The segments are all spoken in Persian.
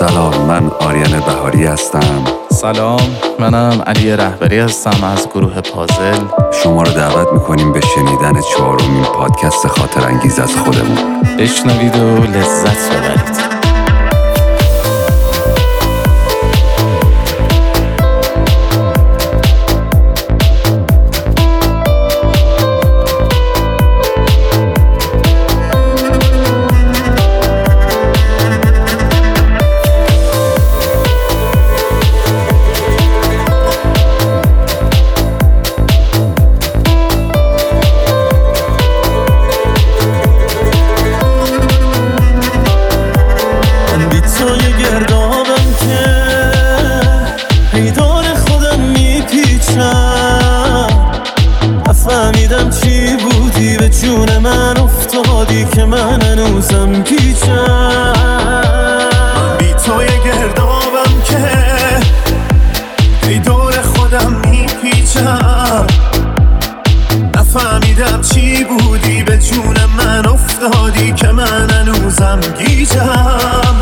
سلام، من آریان بهاری هستم. سلام، منم علی رهبری هستم از گروه پازل. شما رو دعوت میکنیم به شنیدن 4مین پادکست خاطر انگیز از خودمون. بشنوید و لذت ببرید. نفهمیدم چی بودی به جون من افتادی که من هنوزم پیچم. من بی توی گردابم که ای دور خودم میپیچم. نفهمیدم چی بودی به جون من افتادی که من هنوزم گیجم.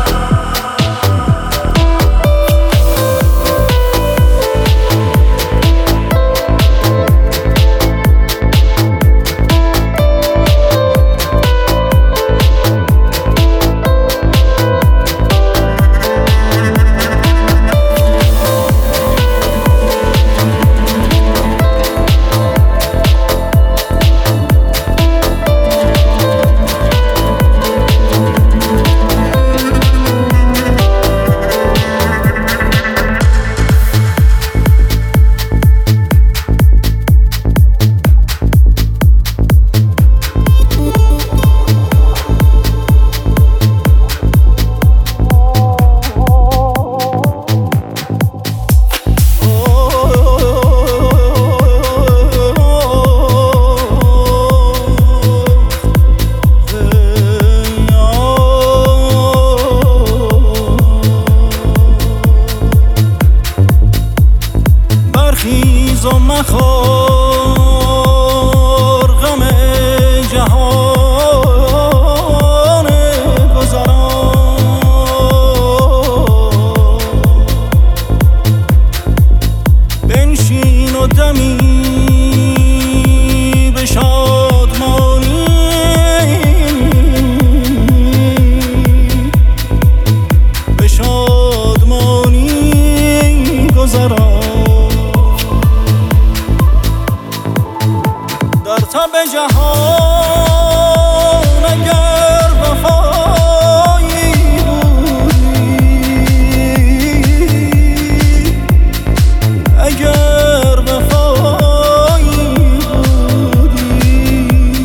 برخیز و مخور غم جهان گذران. بنشین و دمی به شادمانی گذران. در تب جهان اگر وفایی بودی، اگر وفایی بودی،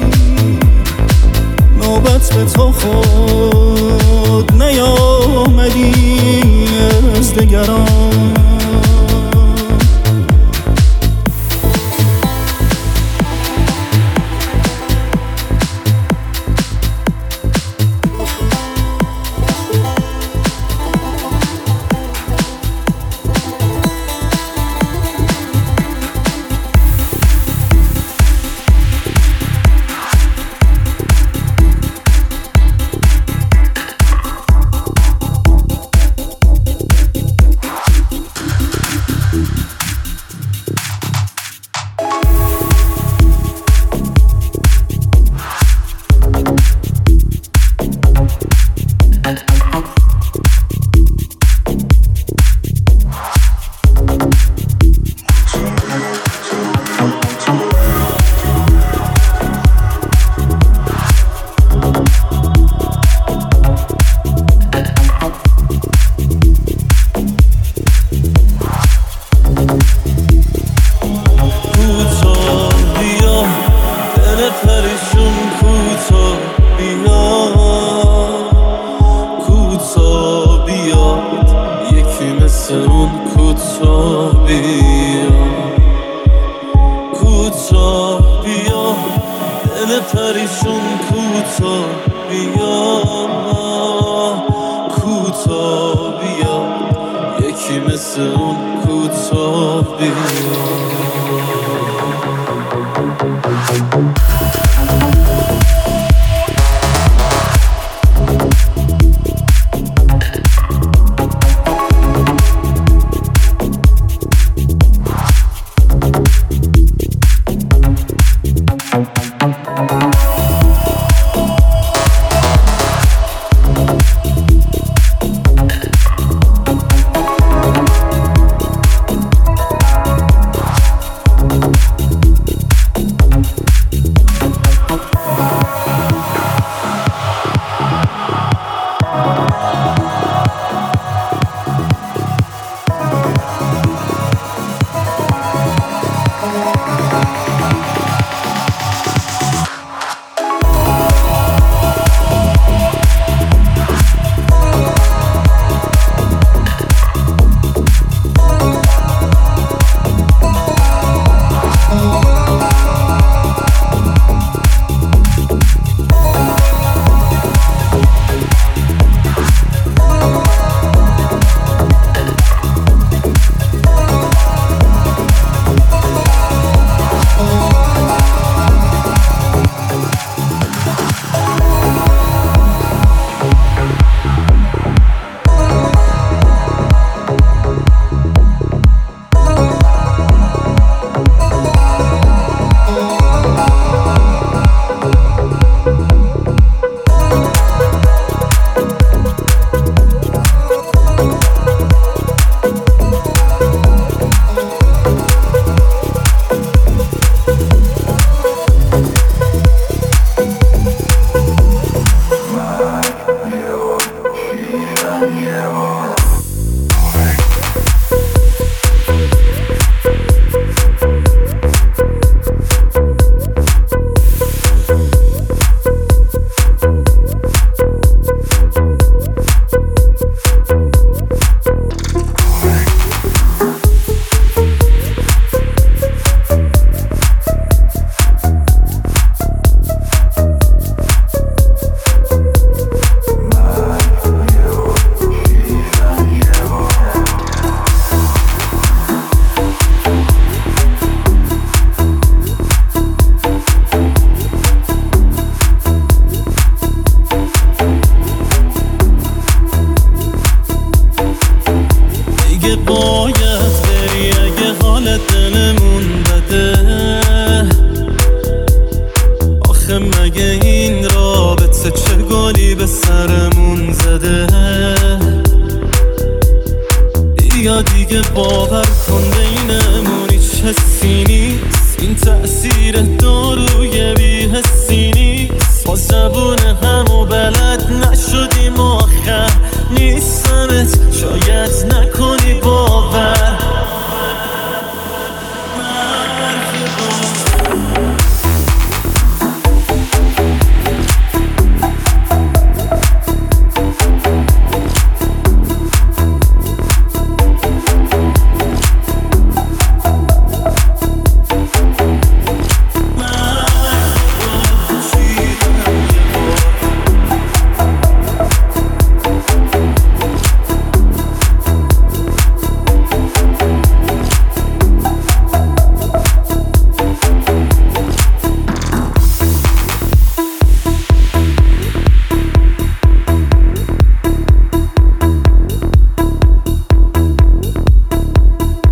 نوبت به تو خود نیامدی از دگران. پریشون کوتا بیا، یکی مثل اون کوتا بیا. بهمون زده. یا دیگه باور کن بینمون هیچ حسی نیست، این تأثیر داروی بی حسی نیست. با زبون همو بلد نشدیم آخر نیستمت، شاید نکنی باور.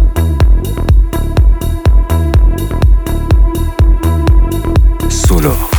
Solo